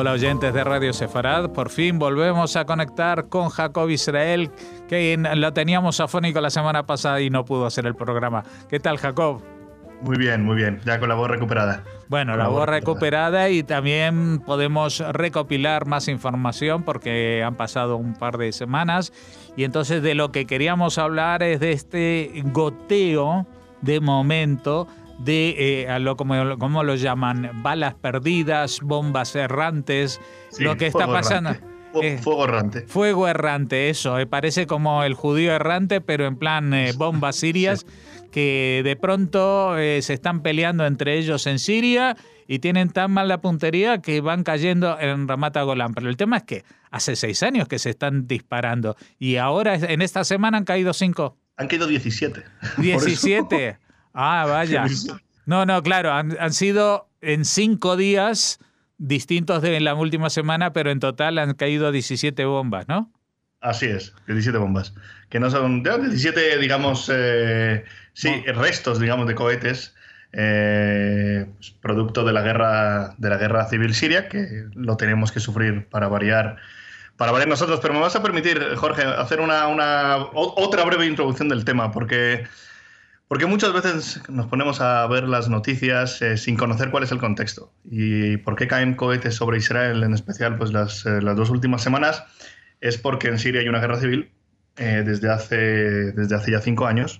Hola oyentes de Radio Sefarad, por fin volvemos a conectar con Jacob Israel, que lo teníamos afónico la semana pasada y no pudo hacer el programa. ¿Qué tal, Jacob? Muy bien, ya con la voz recuperada. Bueno, la voz recuperada y también podemos recopilar más información porque han pasado un par de semanas y entonces de lo que queríamos hablar es de este goteo de momento de, ¿cómo lo llaman? Balas perdidas, bombas errantes, sí, lo que está pasando. Fuego errante. Fuego errante, eso. Parece como el judío errante, pero en plan bombas sirias, sí, que de pronto se están peleando entre ellos en Siria y tienen tan mal la puntería que van cayendo en Ramat HaGolan. Pero el tema es que hace 6 años que se están disparando y ahora en esta semana han caído 5. Han caído 17. 17. Ah, vaya. No, claro, han sido en 5 días distintos de la última semana, pero en total han caído 17 bombas, ¿no? Así es, 17 bombas. Que no son 17, digamos, restos, digamos, de cohetes, producto de la guerra civil siria, que lo tenemos que sufrir para variar nosotros. Pero me vas a permitir, Jorge, hacer otra breve introducción del tema, porque muchas veces nos ponemos a ver las noticias sin conocer cuál es el contexto y por qué caen cohetes sobre Israel, en especial pues las 2 últimas semanas. Es porque en Siria hay una guerra civil desde hace ya 5 años.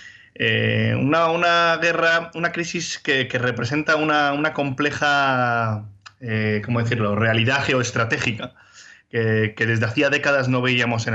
Una crisis que representa una compleja, ¿cómo decirlo?, realidad geoestratégica que desde hacía décadas no veíamos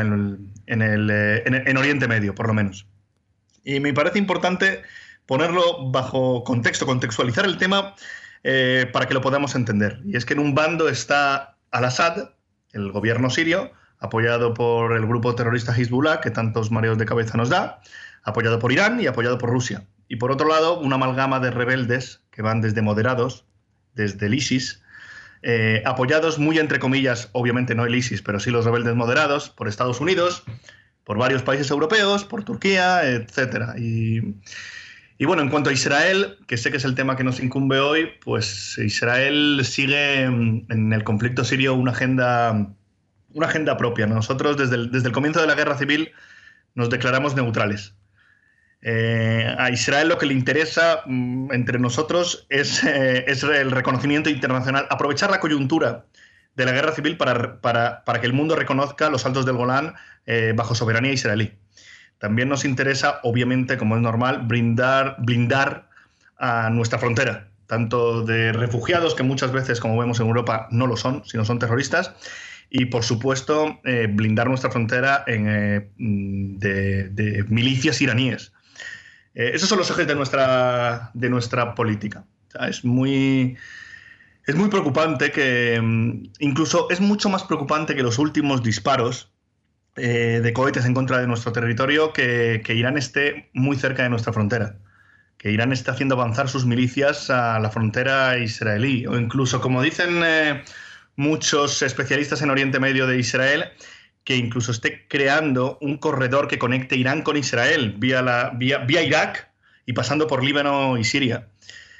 en Oriente Medio, por lo menos. Y me parece importante ponerlo bajo contexto, contextualizar el tema para que lo podamos entender. Y es que en un bando está Al-Assad, el gobierno sirio, apoyado por el grupo terrorista Hezbollah, que tantos mareos de cabeza nos da, apoyado por Irán y apoyado por Rusia. Y por otro lado, una amalgama de rebeldes que van desde moderados, desde el ISIS, apoyados muy entre comillas, obviamente no el ISIS, pero sí los rebeldes moderados, por Estados Unidos, por varios países europeos, por Turquía, etc. Y bueno, en cuanto a Israel, que sé que es el tema que nos incumbe hoy, pues Israel sigue en el conflicto sirio una agenda propia. Nosotros desde el comienzo de la guerra civil nos declaramos neutrales. A Israel lo que le interesa entre nosotros es el reconocimiento internacional, aprovechar la coyuntura de la guerra civil para que el mundo reconozca los Altos del Golán bajo soberanía israelí. También nos interesa, obviamente, como es normal, blindar a nuestra frontera, tanto de refugiados, que muchas veces, como vemos en Europa, no lo son, sino son terroristas, y, por supuesto, blindar nuestra frontera de milicias iraníes. Esos son los ejes de nuestra política. O sea, es muy preocupante que, incluso es mucho más preocupante que los últimos disparos de cohetes en contra de nuestro territorio, que Irán esté muy cerca de nuestra frontera, que Irán esté haciendo avanzar sus milicias a la frontera israelí, o incluso, como dicen muchos especialistas en Oriente Medio de Israel, que incluso esté creando un corredor que conecte Irán con Israel vía Irak y pasando por Líbano y Siria.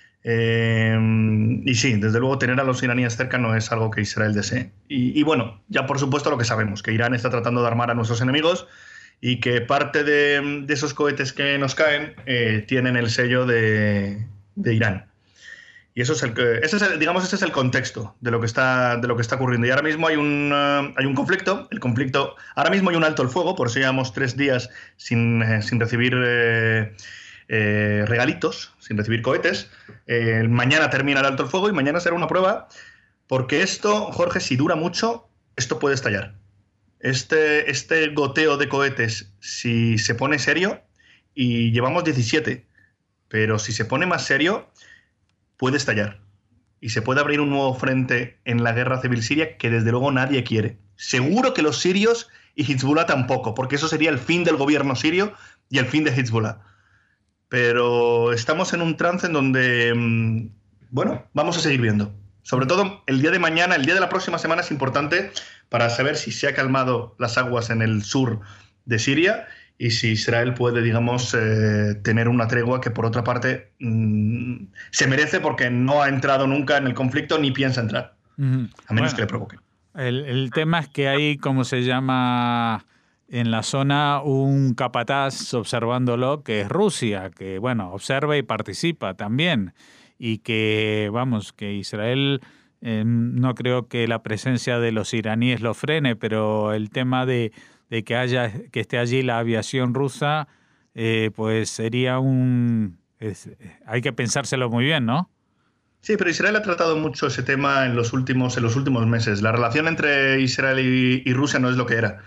Y sí, desde luego tener a los iraníes cerca no es algo que Israel desee. Y bueno, ya por supuesto lo que sabemos, que Irán está tratando de armar a nuestros enemigos y que parte de esos cohetes que nos caen tienen el sello de Irán. Y ese es el contexto de lo que está ocurriendo. Y ahora mismo hay un conflicto. Ahora mismo hay un alto el fuego, por eso llevamos 3 días sin recibir regalitos, sin recibir cohetes. Mañana termina el alto el fuego y mañana será una prueba, porque esto, Jorge, si dura mucho, esto puede estallar. Este goteo de cohetes, si se pone serio, y llevamos 17, pero si se pone más serio, puede estallar. Y se puede abrir un nuevo frente en la guerra civil siria que desde luego nadie quiere. Seguro que los sirios y Hezbollah tampoco, porque eso sería el fin del gobierno sirio y el fin de Hezbollah. Pero estamos en un trance en donde, vamos a seguir viendo. Sobre todo el día de mañana, el día de la próxima semana es importante para saber si se ha calmado las aguas en el sur de Siria y si Israel puede, digamos, tener una tregua que, por otra parte, se merece porque no ha entrado nunca en el conflicto ni piensa entrar. a menos que le provoquen. El tema es que hay, como se llama en la zona, un capataz observándolo, que es Rusia, que, bueno, observa y participa también. Y que, vamos, que Israel, no creo que la presencia de los iraníes lo frene, pero el tema de que esté allí la aviación rusa, pues sería hay que pensárselo muy bien, ¿no? Sí, pero Israel ha tratado mucho ese tema en los últimos meses. La relación entre Israel y Rusia no es lo que era.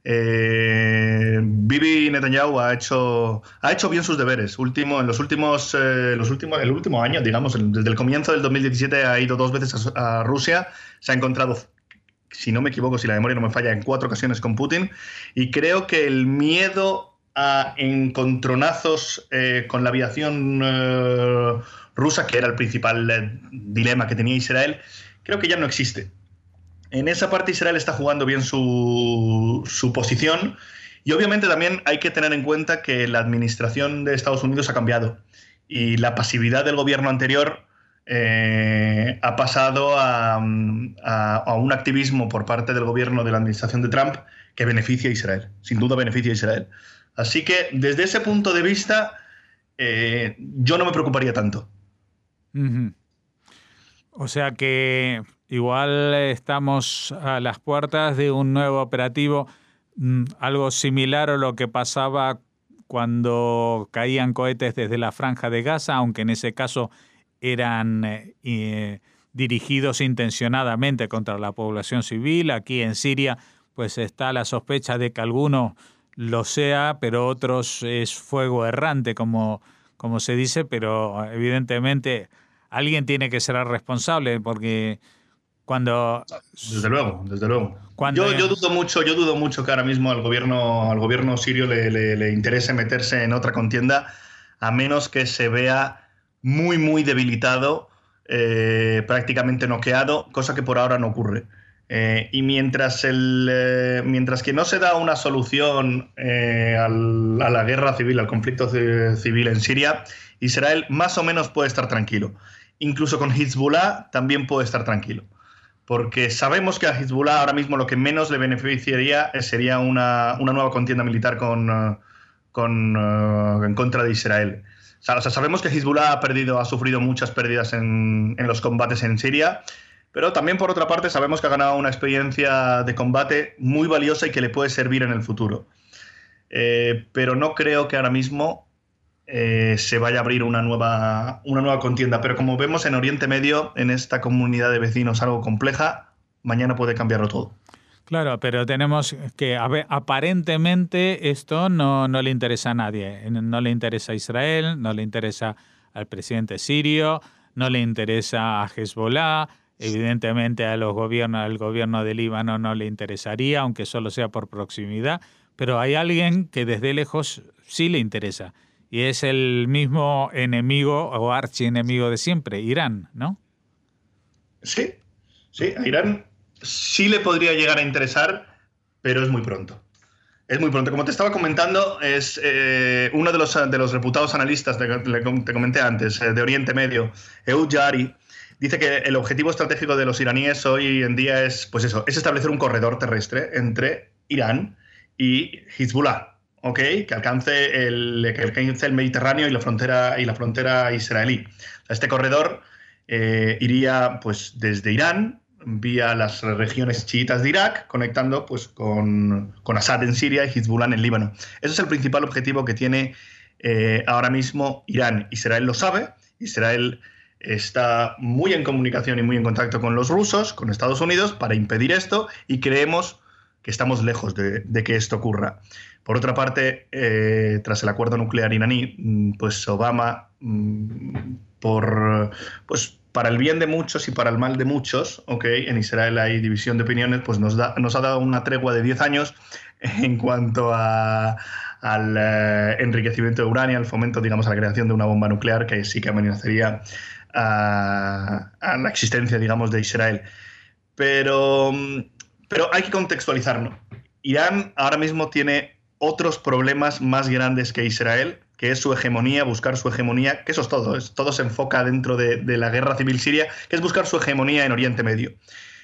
Bibi Netanyahu ha hecho bien sus deberes. El último año, digamos, desde el comienzo del 2017 ha ido 2 veces a Rusia. Se ha encontrado, si no me equivoco, si la memoria no me falla, en 4 ocasiones con Putin. Y creo que el miedo a encontronazos con la aviación rusa, que era el principal dilema que tenía Israel, creo que ya no existe. En esa parte Israel está jugando bien su posición, y obviamente también hay que tener en cuenta que la administración de Estados Unidos ha cambiado y la pasividad del gobierno anterior ha pasado a un activismo por parte del gobierno de la administración de Trump que beneficia a Israel, sin duda beneficia a Israel. Así que desde ese punto de vista yo no me preocuparía tanto. Uh-huh. O sea que igual estamos a las puertas de un nuevo operativo, algo similar a lo que pasaba cuando caían cohetes desde la Franja de Gaza, aunque en ese caso eran dirigidos intencionadamente contra la población civil. Aquí en Siria pues está la sospecha de que alguno lo sea, pero otros es fuego errante, como se dice, pero evidentemente alguien tiene que ser responsable, porque cuando... Desde luego. Yo dudo mucho que ahora mismo al gobierno sirio le interese meterse en otra contienda, a menos que se vea muy, muy debilitado, prácticamente noqueado, cosa que por ahora no ocurre. Y mientras que no se da una solución a la guerra civil, al conflicto civil en Siria, Israel más o menos puede estar tranquilo. Incluso con Hezbollah también puede estar tranquilo. Porque sabemos que a Hezbollah ahora mismo lo que menos le beneficiaría sería una nueva contienda militar en contra de Israel. O sea, sabemos que Hezbollah ha sufrido muchas pérdidas en los combates en Siria, pero también por otra parte sabemos que ha ganado una experiencia de combate muy valiosa y que le puede servir en el futuro. Pero no creo que ahora mismo se vaya a abrir una nueva contienda. Pero como vemos en Oriente Medio, en esta comunidad de vecinos algo compleja, mañana puede cambiarlo todo. Claro, pero tenemos que, aparentemente esto no le interesa a nadie. No le interesa a Israel, no le interesa al presidente sirio, no le interesa a Hezbollah. Evidentemente al gobierno de Líbano no le interesaría, aunque solo sea por proximidad. Pero hay alguien que desde lejos sí le interesa. Y es el mismo enemigo o archienemigo de siempre, Irán, ¿no? Sí, a Irán sí le podría llegar a interesar, pero es muy pronto. Es muy pronto. Como te estaba comentando, es uno de los reputados analistas, te comenté antes, de Oriente Medio, Ehud Jaari, dice que el objetivo estratégico de los iraníes hoy en día es establecer un corredor terrestre entre Irán y Hezbollah. Okay, que alcance el Mediterráneo y la frontera israelí. O sea, este corredor iría pues desde Irán vía las regiones chiitas de Irak, conectando pues con Assad en Siria y Hezbollah en el Líbano. Ese es el principal objetivo que tiene ahora mismo Irán. Israel lo sabe. Israel está muy en comunicación y muy en contacto con los rusos, con Estados Unidos, para impedir esto, y creemos que estamos lejos de que esto ocurra. Por otra parte, tras el acuerdo nuclear iraní, pues Obama, para el bien de muchos y para el mal de muchos, en Israel hay división de opiniones, pues nos ha dado una tregua de 10 años en cuanto al enriquecimiento de uranio, al fomento, digamos, a la creación de una bomba nuclear que sí que amenazaría a la existencia, digamos, de Israel. Pero hay que contextualizarlo. Irán ahora mismo tiene otros problemas más grandes que Israel, que es su hegemonía, buscar su hegemonía, que eso es todo, todo se enfoca dentro de la guerra civil siria, que es buscar su hegemonía en Oriente Medio.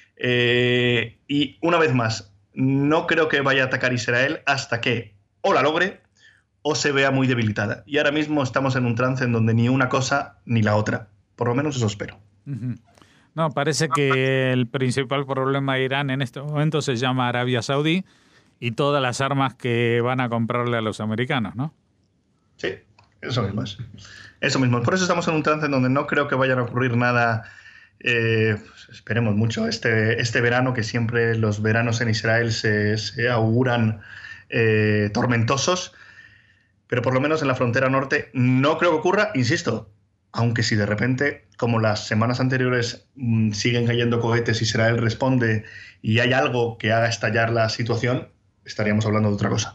Y una vez más, no creo que vaya a atacar Israel hasta que o la logre o se vea muy debilitada. Y ahora mismo estamos en un trance en donde ni una cosa ni la otra. Por lo menos eso espero. No, parece que el principal problema de Irán en este momento se llama Arabia Saudí y todas las armas que van a comprarle a los americanos, ¿no? Sí, eso mismo es. Eso mismo. Por eso estamos en un trance en donde no creo que vayan a ocurrir nada. Pues esperemos mucho este verano, que siempre los veranos en Israel se auguran tormentosos, pero por lo menos en la frontera norte no creo que ocurra, insisto, aunque si de repente, como las semanas anteriores, siguen cayendo cohetes, Israel responde y hay algo que haga estallar la situación, estaríamos hablando de otra cosa.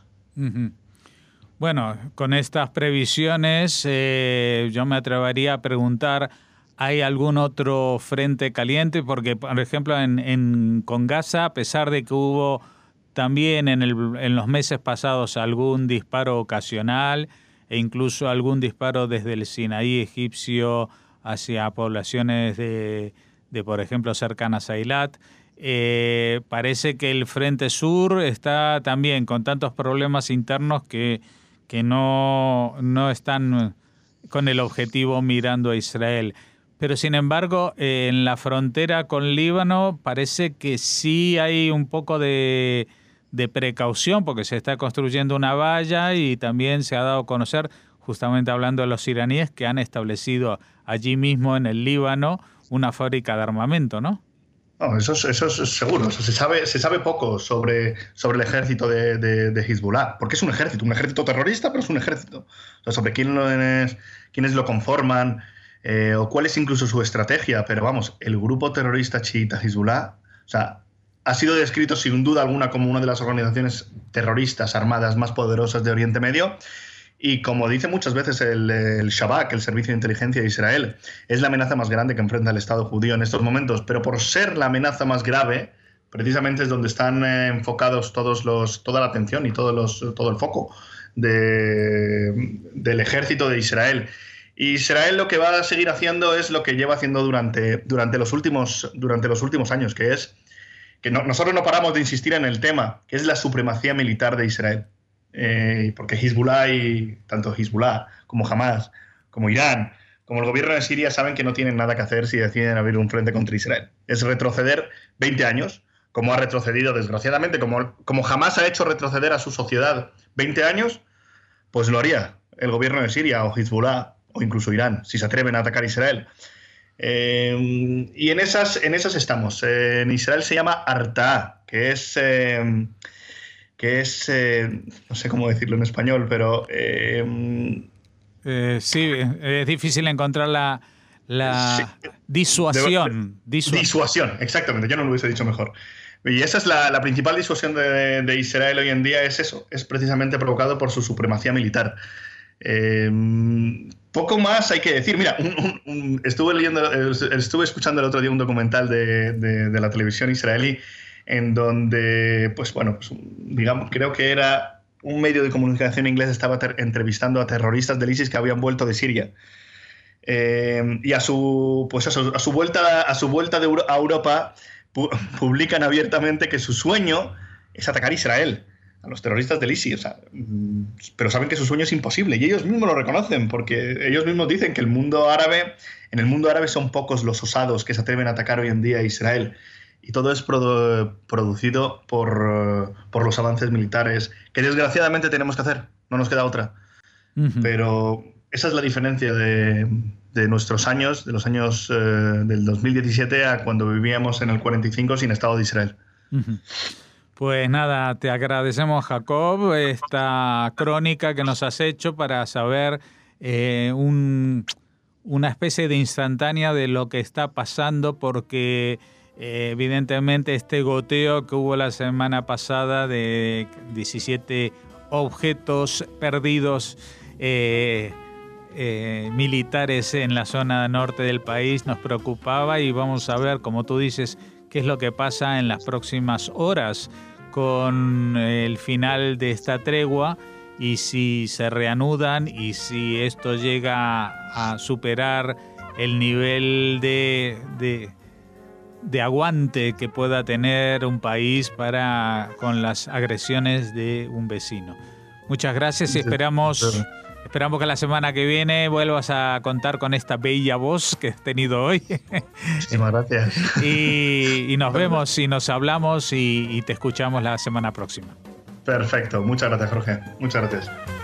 Bueno, con estas previsiones yo me atrevería a preguntar, ¿hay algún otro frente caliente? Porque, por ejemplo, con Gaza, a pesar de que hubo también en los meses pasados algún disparo ocasional e incluso algún disparo desde el Sinaí egipcio hacia poblaciones de por ejemplo, cercanas a Eilat, parece que el Frente Sur está también con tantos problemas internos que no están con el objetivo mirando a Israel. Pero, sin embargo, en la frontera con Líbano parece que sí hay un poco de precaución, porque se está construyendo una valla y también se ha dado a conocer, justamente hablando de los iraníes, que han establecido allí mismo en el Líbano una fábrica de armamento, ¿no? No, eso es seguro. O sea, se sabe poco sobre el ejército de Hezbollah, porque es un ejército terrorista, pero es un ejército. O sea, sobre quiénes lo conforman, o cuál es incluso su estrategia. Pero vamos, el grupo terrorista chiita Hezbollah, o sea, ha sido descrito sin duda alguna como una de las organizaciones terroristas armadas más poderosas de Oriente Medio. Y como dice muchas veces el Shabak, el Servicio de Inteligencia de Israel, es la amenaza más grande que enfrenta el Estado judío en estos momentos. Pero por ser la amenaza más grave, precisamente es donde están enfocados toda la atención y todo el foco del ejército de Israel. Y Israel lo que va a seguir haciendo es lo que lleva haciendo durante los últimos años, que es que nosotros no paramos de insistir en el tema, que es la supremacía militar de Israel. Porque Hezbollah, y tanto Hezbollah como Hamas, como Irán, como el gobierno de Siria saben que no tienen nada que hacer si deciden abrir un frente contra Israel. Es retroceder 20 años, como ha retrocedido desgraciadamente, como Hamas ha hecho retroceder a su sociedad 20 años, pues lo haría el gobierno de Siria o Hezbollah o incluso Irán, si se atreven a atacar Israel. Y en esas estamos. En Israel se llama Arta'a, que es no sé cómo decirlo en español, pero sí, es difícil encontrar la sí, disuasión. Disuasión, exactamente, yo no lo hubiese dicho mejor. Y esa es la principal disuasión de Israel hoy en día, es eso, es precisamente provocado por su supremacía militar. Poco más hay que decir. Mira, estuve escuchando el otro día un documental de la televisión israelí en donde, digamos, creo que era un medio de comunicación inglés, estaba entrevistando a terroristas del ISIS que habían vuelto de Siria. Y a su vuelta a Europa publican abiertamente que su sueño es atacar Israel, a los terroristas del ISIS. O sea, pero saben que su sueño es imposible y ellos mismos lo reconocen, porque ellos mismos dicen que en el mundo árabe son pocos los osados que se atreven a atacar hoy en día a Israel. Y todo es producido por los avances militares, que desgraciadamente tenemos que hacer, no nos queda otra. Pero esa es la diferencia de nuestros años, de los años del 2017 a cuando vivíamos en el 45 sin Estado de Israel. Pues nada, te agradecemos, Jacob, esta crónica que nos has hecho para saber una especie de instantánea de lo que está pasando, porque evidentemente este goteo que hubo la semana pasada de 17 objetos perdidos militares en la zona norte del país nos preocupaba, y vamos a ver, como tú dices, qué es lo que pasa en las próximas horas con el final de esta tregua y si se reanudan y si esto llega a superar el nivel de aguante que pueda tener un país con las agresiones de un vecino. Muchas gracias y esperamos que la semana que viene vuelvas a contar con esta bella voz que has tenido hoy. Muchísimas gracias. Y nos vemos y nos hablamos y te escuchamos la semana próxima. Perfecto. Muchas gracias, Jorge. Muchas gracias.